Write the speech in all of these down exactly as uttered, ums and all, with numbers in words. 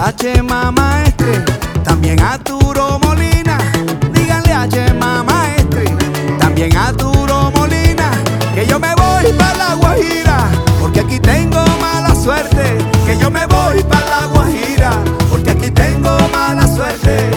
a Chema Maestre, también a Arturo Molina. Díganle a Chema Maestre, también a Arturo Molina, que yo me voy para la Guajira, porque aquí tengo mala suerte. Que yo me voy para la Guajira, porque aquí tengo mala suerte.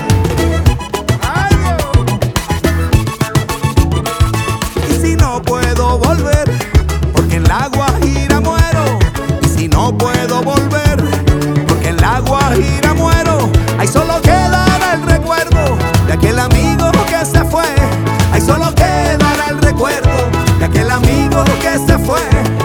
Y si no puedo volver, porque en la Guajira muero. Y si no puedo volver, porque en la Guajira muero, ahí solo quedará el recuerdo de aquel amigo que se fue. Ahí solo quedará el recuerdo de aquel amigo que se fue.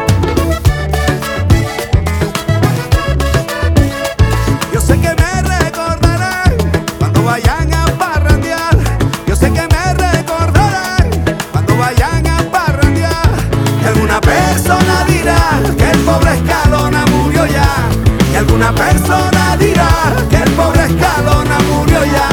Yo sé que me recordarán cuando vayan a parrandear. Yo sé que me recordarán cuando vayan a parrandear. Y alguna persona dirá que el pobre Escalona murió ya. Y alguna persona dirá que el pobre Escalona murió ya.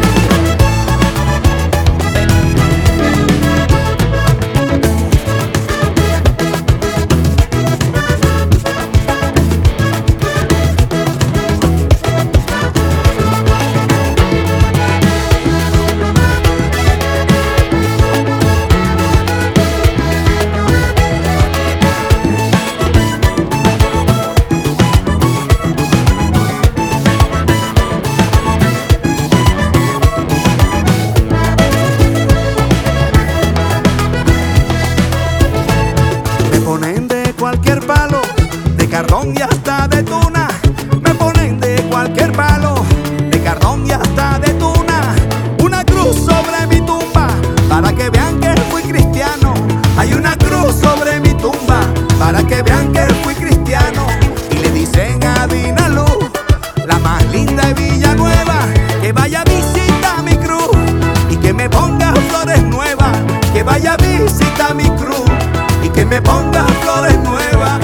Cualquier palo, de cardón y hasta de tuna. Me ponen de cualquier palo, de cardón y hasta de tuna. Una cruz sobre mi tumba, para que vean que fui cristiano. Hay una cruz sobre mi tumba, para que vean que fui cristiano. Y le dicen a Dinalú, la más linda de Villanueva, que vaya a visitar mi cruz y que me ponga flores nuevas. Que vaya a visitar mi cruz y que me ponga flores nuevas.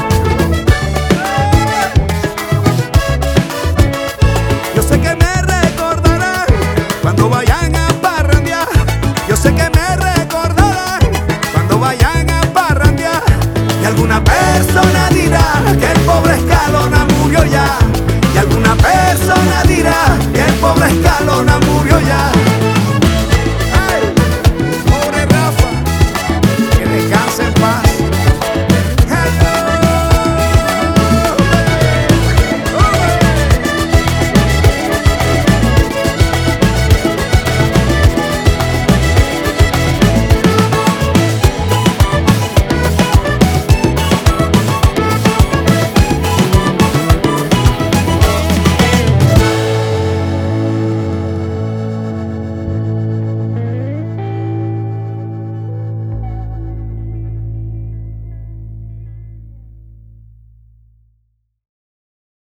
Yo sé que me recordarán cuando vayan a parrandear. Yo sé que me recordarán cuando vayan a parrandear. Y alguna persona dirá que el pobre Escalona murió ya. Y alguna persona dirá que el pobre Escalona murió ya.